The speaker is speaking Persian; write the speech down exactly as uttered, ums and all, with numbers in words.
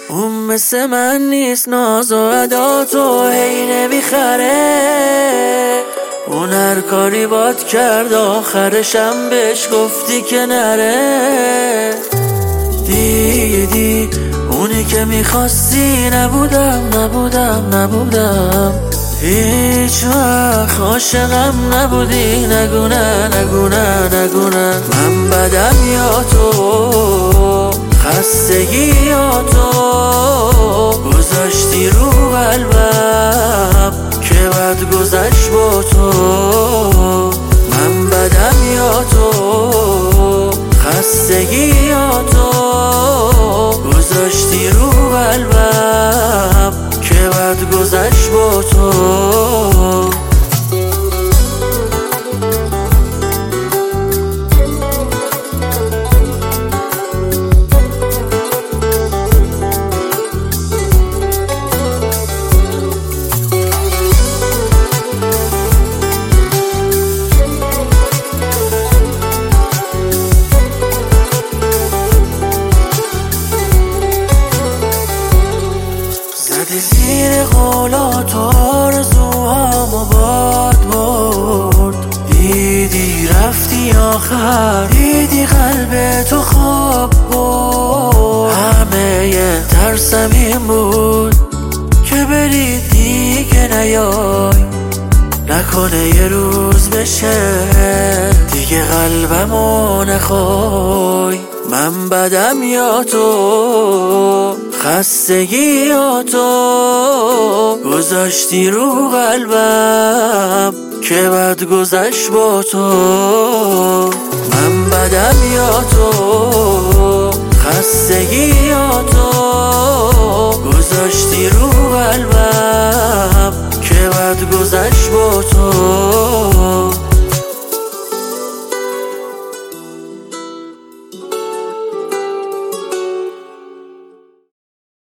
اون مثل من نیست، ناز و ادا تو هی نمیخره. اون هر کاری باد کرد آخرشم بهش گفتی که نره. دیدی اونی که میخواستی نبودم نبودم نبودم. هیچ وقت عاشقم نبودی، نگو نه نگو نه نگو نه. من بدم یا تو، خستگی یا تو گذاشتی رو قلبم که بد گذشت با تو. من بدم یا تو، خستگی یا تو گذاشتی رو قلبم که بد گذشت با تو. زیر قولات آرزوهامو باد برد. دیدی رفتی آخر، دیدی قلب تو خواب برد. همه ترسم این بود که بری دیگه نیای، نکنه یه روز بشه دیگه قلبمو نخوای. من بدم یا تو، خستگی یا تو گذاشتی رو قلبم که بد گذشت با تو. من بدم یا تو، خستگی یا تو گذاشتی رو قلبم که بد گذشت با تو.